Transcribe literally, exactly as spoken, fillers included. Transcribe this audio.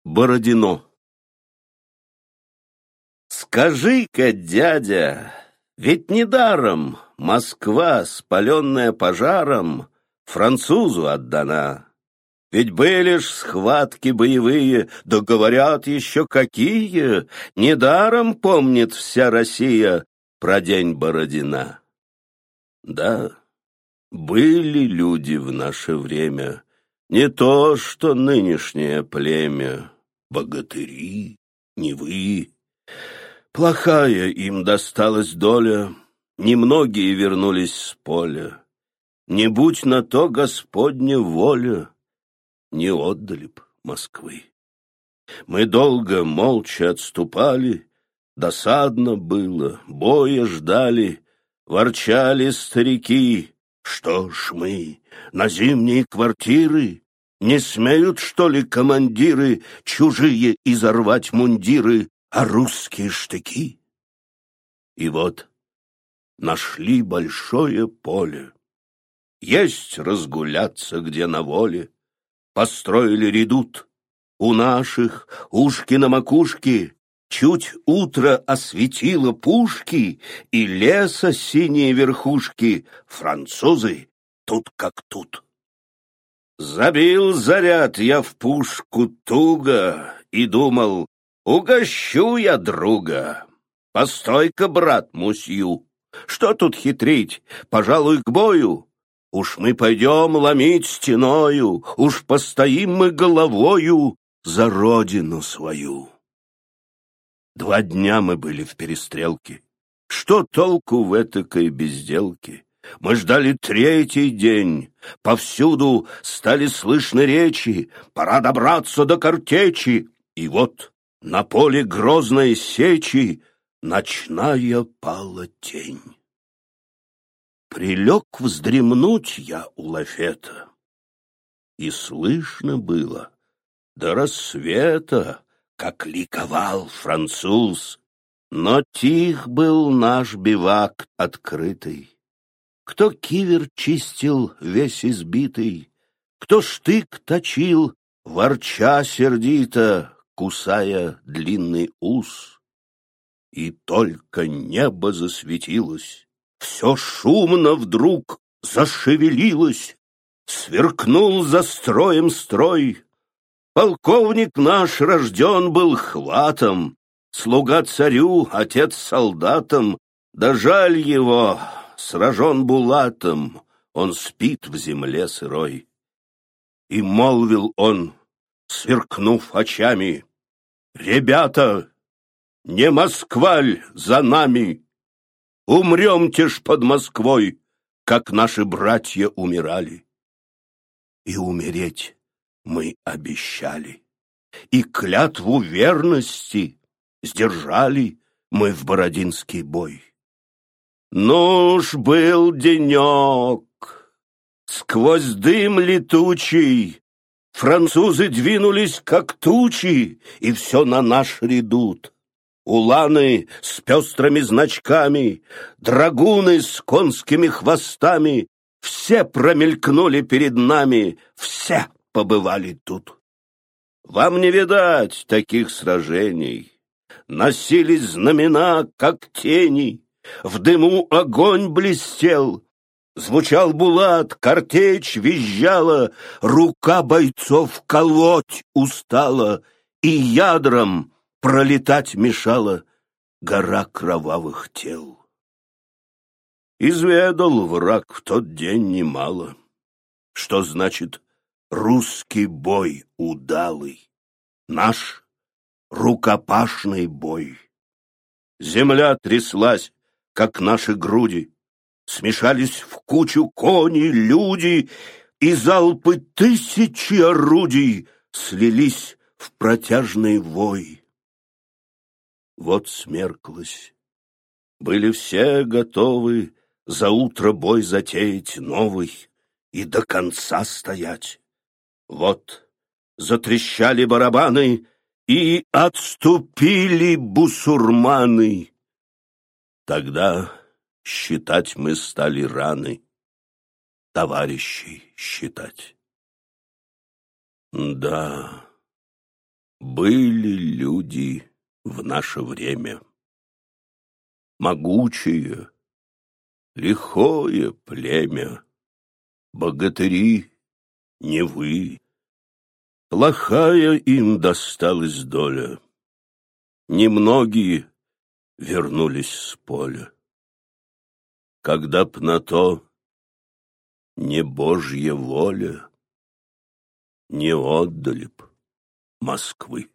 Бородино. Скажи-ка, дядя, ведь недаром Москва, спаленная пожаром, французу отдана. Ведь были ж схватки боевые, да говорят еще какие. Недаром помнит вся Россия про день Бородина. Да, были люди в наше время, не то что нынешнее племя, богатыри, не вы. Плохая им досталась доля, немногие вернулись с поля. Не будь на то Господня воля, не отдали б Москвы. Мы долго молча отступали, досадно было, боя ждали, ворчали старики. Что ж мы, на зимние квартиры, не смеют, что ли, командиры чужие изорвать мундиры, а русские штыки? И вот нашли большое поле. Есть разгуляться где на воле. Построили редут. У наших ушки на макушке, чуть утро осветило пушки и леса синие верхушки. Французы тут как тут. Забил заряд я в пушку туго и думал, угощу я друга. Постой-ка, брат мусью, что тут хитрить, пожалуй, к бою. Уж мы пойдем ломить стеною, уж постоим мы головою за родину свою. Два дня мы были в перестрелке. Что толку в этакой безделке? Мы ждали третий день. Повсюду стали слышны речи. Пора добраться до картечи. И вот на поле грозной сечи ночная пала тень. Прилег вздремнуть я у лафета. И слышно было до рассвета, как ликовал француз. Но тих был наш бивак открытый. Кто кивер чистил весь избитый, кто штык точил, ворча сердито, кусая длинный ус. И только небо засветилось, все шумно вдруг зашевелилось, сверкнул за строем строй. Полковник наш рожден был хватом, слуга царю, отец солдатам, да жаль его, сражен булатом, он спит в земле сырой. И молвил он, сверкнув очами: «Ребята, не Москваль за нами! Умремте ж под Москвой, как наши братья умирали!» И умереть мы обещали, и клятву верности сдержали мы в Бородинский бой. Ну ж был денек, сквозь дым летучий французы двинулись, как тучи, и все на наш редут. Уланы с пестрыми значками, драгуны с конскими хвостами, все промелькнули перед нами, все побывали тут. Вам не видать таких сражений. Носились знамена, как тени, в дыму огонь блестел, звучал булат, картечь визжала, рука бойцов колоть устала, и ядром пролетать мешала гора кровавых тел. Изведал враг в тот день немало, что значит русский бой удалый, наш рукопашный бой. Земля тряслась, как наши груди, смешались в кучу кони, люди, и залпы тысячи орудий слились в протяжный вой. Вот смерклось, были все готовы за утро бой затеять новый и до конца стоять. Вот затрещали барабаны, и отступили бусурманы. Тогда считать мы стали раны, товарищей считать. Да, Были люди в наше время, могучее, лихое племя, богатыри Невы. Плохая им досталась доля, немногие вернулись с поля. Когда б на то не Божья воля, не отдали б Москвы.